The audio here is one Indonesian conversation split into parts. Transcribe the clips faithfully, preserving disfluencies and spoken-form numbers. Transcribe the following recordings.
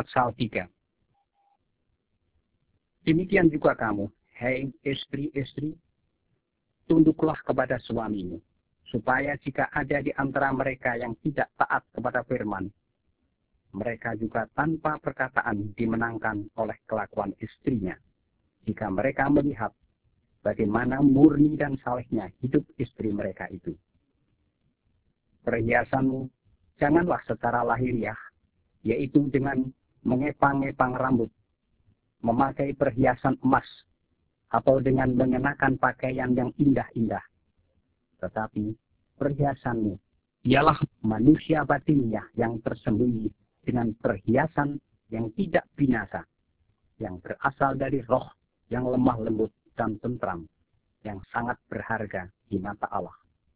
pasal tiga. Demikian juga kamu, hei istri-istri, tunduklah kepada suamimu, supaya jika ada di antara mereka yang tidak taat kepada firman, mereka juga tanpa perkataan dimenangkan oleh kelakuan istrinya, jika mereka melihat bagaimana murni dan salehnya hidup istri mereka itu. Perhiasanmu janganlah secara lahiriah, yaitu dengan mengepang-ngepang rambut, memakai perhiasan emas, atau dengan mengenakan pakaian yang indah-indah. Tetapi perhiasanmu ialah manusia batinnya yang tersembunyi dengan perhiasan yang tidak binasa, yang berasal dari roh yang lemah lembut dan tentram, yang sangat berharga di mata Allah.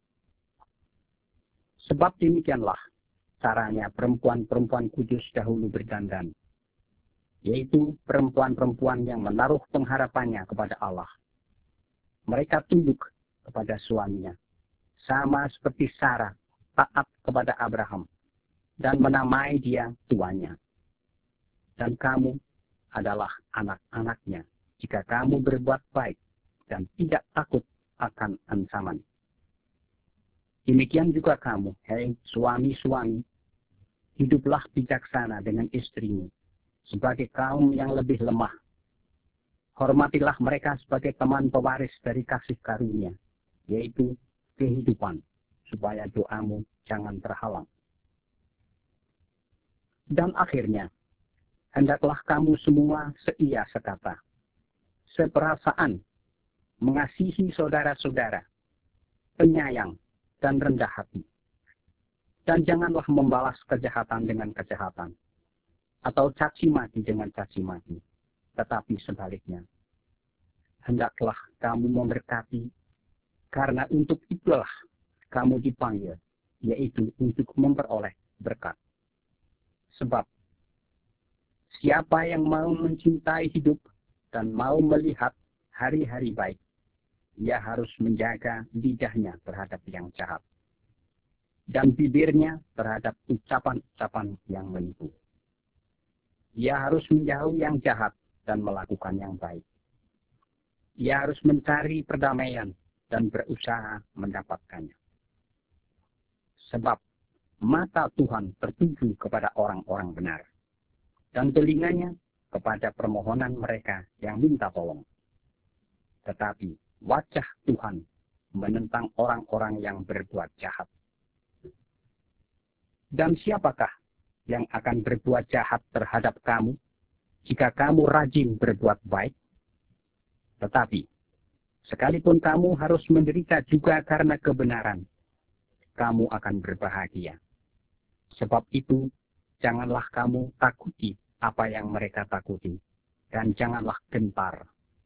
Sebab demikianlah caranya perempuan-perempuan kudus dahulu berdandan, yaitu perempuan-perempuan yang menaruh pengharapannya kepada Allah. Mereka tunduk kepada suaminya, sama seperti Sarah taat kepada Abraham, dan menamai dia tuannya. Dan kamu adalah anak-anaknya, jika kamu berbuat baik dan tidak takut akan ancaman. Demikian juga kamu, hei suami-suami, hiduplah bijaksana dengan istrimu, sebagai kaum yang lebih lemah. Hormatilah mereka sebagai teman pewaris dari kasih karunia, yaitu kehidupan, supaya doamu jangan terhalang. Dan akhirnya, hendaklah kamu semua seia sekata, seperasaan, mengasihi saudara-saudara, penyayang, dan rendah hati. Dan janganlah membalas kejahatan dengan kejahatan, atau caci maki dengan caci maki, tetapi sebaliknya. Hendaklah kamu memberkati, karena untuk itulah kamu dipanggil, yaitu untuk memperoleh berkat. Sebab, siapa yang mau mencintai hidup dan mau melihat hari-hari baik, ia harus menjaga lidahnya terhadap yang jahat, dan bibirnya terhadap ucapan-ucapan yang menipu. Ia harus menjauhi yang jahat dan melakukan yang baik. Ia harus mencari perdamaian dan berusaha mendapatkannya. Sebab mata Tuhan tertuju kepada orang-orang benar, dan telinganya kepada permohonan mereka yang minta tolong. Tetapi wajah Tuhan menentang orang-orang yang berbuat jahat. Dan siapakah yang akan berbuat jahat terhadap kamu, jika kamu rajin berbuat baik? Tetapi, sekalipun kamu harus menderita juga karena kebenaran, kamu akan berbahagia. Sebab itu, janganlah kamu takuti apa yang mereka takuti, dan janganlah gentar.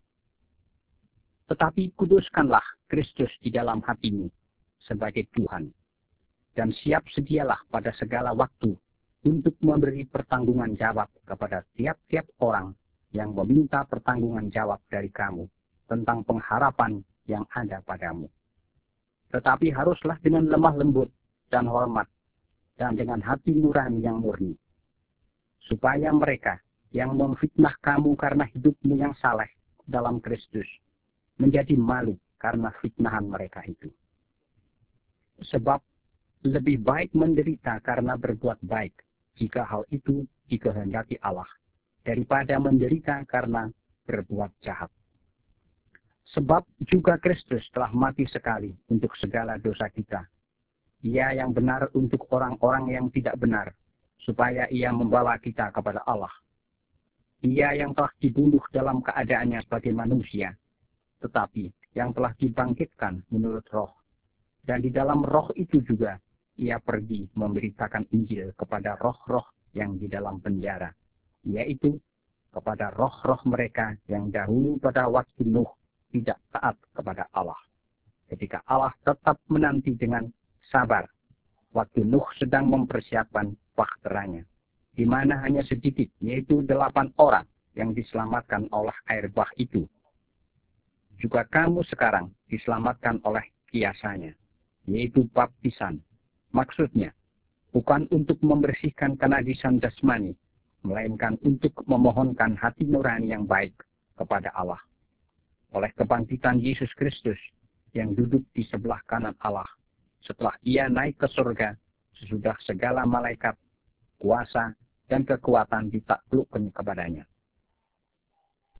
Tetapi kuduskanlah Kristus di dalam hatimu sebagai Tuhan, dan siap sedialah pada segala waktu untuk memberi pertanggungan jawab kepada tiap-tiap orang yang meminta pertanggungan jawab dari kamu tentang pengharapan yang ada padamu. Tetapi haruslah dengan lemah lembut dan hormat, dan dengan hati nurani yang murni, supaya mereka yang memfitnah kamu karena hidupmu yang saleh dalam Kristus menjadi malu karena fitnahan mereka itu. Sebab lebih baik menderita karena berbuat baik, jika hal itu dikehendaki Allah, daripada menderita karena berbuat jahat. Sebab juga Kristus telah mati sekali untuk segala dosa kita. Ia yang benar untuk orang-orang yang tidak benar, supaya ia membawa kita kepada Allah. Ia yang telah dibunuh dalam keadaannya sebagai manusia, tetapi yang telah dibangkitkan menurut roh. Dan di dalam roh itu juga ia pergi memberitakan Injil kepada roh-roh yang di dalam penjara, yaitu kepada roh-roh mereka yang dahulu pada waktu Nuh tidak taat kepada Allah. Ketika Allah tetap menanti dengan sabar, waktu Nuh sedang mempersiapkan bahteranya, di mana hanya sedikit, yaitu delapan orang yang diselamatkan oleh air bah itu. Juga kamu sekarang diselamatkan oleh kiasanya, yaitu baptisan. Maksudnya, bukan untuk membersihkan kenajisan jasmani, melainkan untuk memohonkan hati nurani yang baik kepada Allah. Oleh kebangkitan Yesus Kristus yang duduk di sebelah kanan Allah, setelah ia naik ke surga, sesudah segala malaikat, kuasa, dan kekuatan ditaklukkan kepadanya.